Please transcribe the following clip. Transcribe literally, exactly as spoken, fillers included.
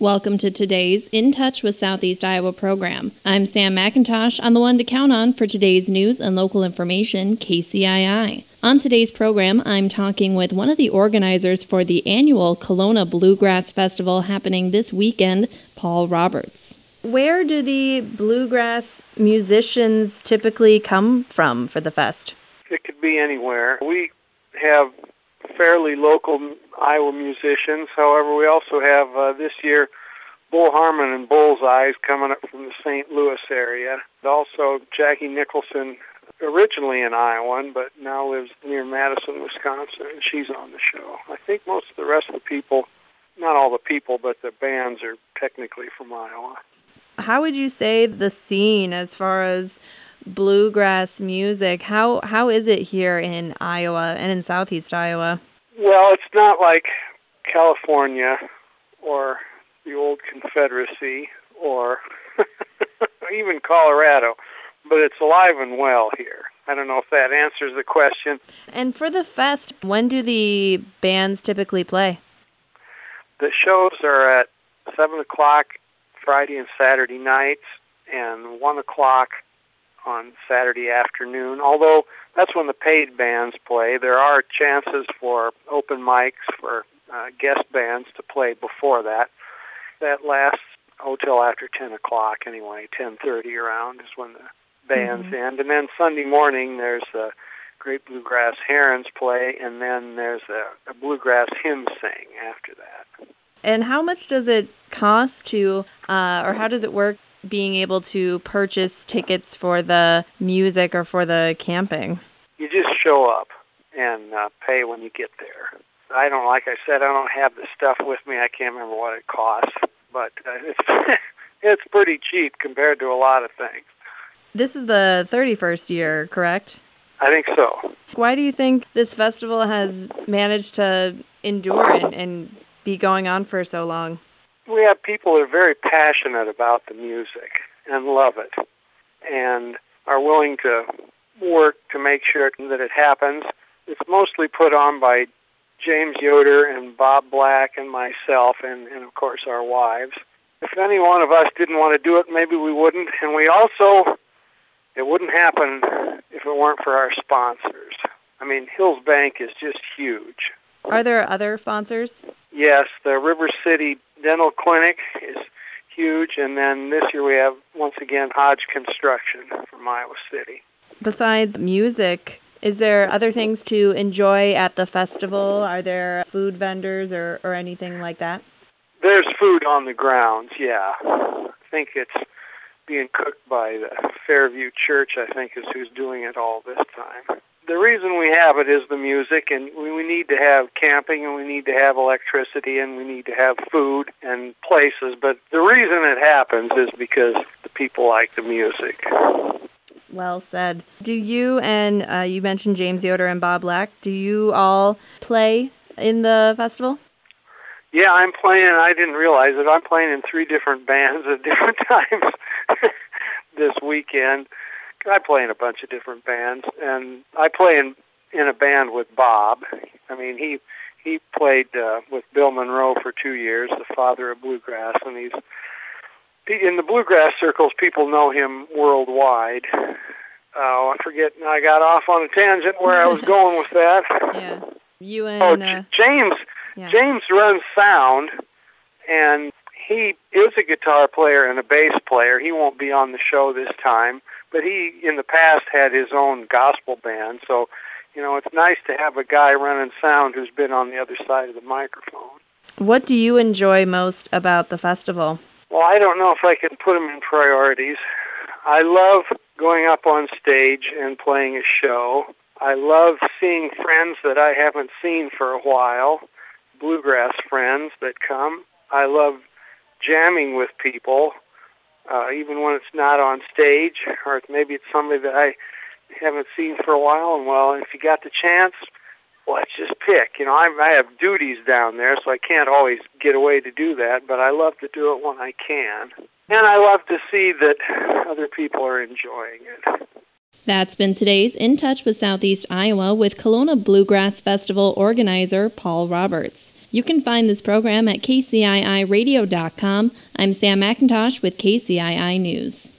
Welcome to today's In Touch with Southeast Iowa program. I'm Sam McIntosh on the one to count on for today's news and local information, K C I I. On today's program, I'm talking with one of the organizers for the annual Kelowna Bluegrass Festival happening this weekend, Paul Roberts. Where do the bluegrass musicians typically come from for the fest? It could be anywhere. We have fairly local Iowa musicians. However, we also have uh, this year Bull Harmon and Bullseyes coming up from the Saint Louis area. Also, Jackie Nicholson, originally an Iowan, but now lives near Madison, Wisconsin, and she's on the show. I think most of the rest of the people, not all the people, but the bands are technically from Iowa. How would you say the scene as far as bluegrass music, how how is it here in Iowa and in Southeast Iowa? Well, it's not like California or the old Confederacy or even Colorado, but it's alive and well here. I don't know if that answers the question. And for the fest, when do the bands typically play? The shows are at seven o'clock Friday and Saturday nights and one o'clock on Saturday afternoon, although that's when the paid bands play. There are chances for open mics for uh, guest bands to play before that. That lasts oh, till after ten o'clock anyway, ten thirty around is when the bands mm-hmm. end. And then Sunday morning there's a Great Bluegrass Herons play, and then there's a, a bluegrass hymn sing after that. And how much does it cost to, uh, or how does it work, being able to purchase tickets for the music or for the camping? You just show up and uh, pay when you get there. I don't, like I said, I don't have the stuff with me. I can't remember what it costs, but uh, it's it's pretty cheap compared to a lot of things. This is the thirty-first year, correct? I think so. Why do you think this festival has managed to endure and, and be going on for so long? We have people that are very passionate about the music and love it and are willing to work to make sure that it happens. It's mostly put on by James Yoder and Bob Black and myself and, and, of course, our wives. If any one of us didn't want to do it, maybe we wouldn't. And we also, it wouldn't happen if it weren't for our sponsors. I mean, Hills Bank is just huge. Are there other sponsors? Yes, the River City Dental Clinic is huge, and then this year we have, once again, Hodge Construction from Iowa City. Besides music, is there other things to enjoy at the festival? Are there food vendors or, or anything like that? There's food on the grounds, yeah. I think it's being cooked by the Fairview Church, I think, is who's doing it all this time. The reason we have it is the music, and we need to have camping, and we need to have electricity, and we need to have food and places. But the reason it happens is because the people like the music. Well said. Do you, and uh, you mentioned James Yoder and Bob Black, do you all play in the festival? Yeah, I'm playing, I didn't realize it, I'm playing in three different bands at different times this weekend. I play in a bunch of different bands, and I play in in a band with Bob. I mean, he he played uh, with Bill Monroe for two years, the father of bluegrass, and he's in the bluegrass circles. People know him worldwide. Oh, I forget. I got off on a tangent where I was going with that. Yeah, you and oh, uh, James. Yeah. James runs sound, and he is a guitar player and a bass player. He won't be on the show this time. But he, in the past, had his own gospel band, so, you know, it's nice to have a guy running sound who's been on the other side of the microphone. What do you enjoy most about the festival? Well, I don't know if I can put them in priorities. I love going up on stage and playing a show. I love seeing friends that I haven't seen for a while, bluegrass friends that come. I love jamming with people. Uh, even when it's not on stage, or maybe it's somebody that I haven't seen for a while, and well, if you got the chance, let's just pick. You know, I, I have duties down there, so I can't always get away to do that, but I love to do it when I can. And I love to see that other people are enjoying it. That's been today's In Touch with Southeast Iowa with Kelowna Bluegrass Festival organizer Paul Roberts. You can find this program at K C I I radio dot com. I'm Sam McIntosh with K C I I News.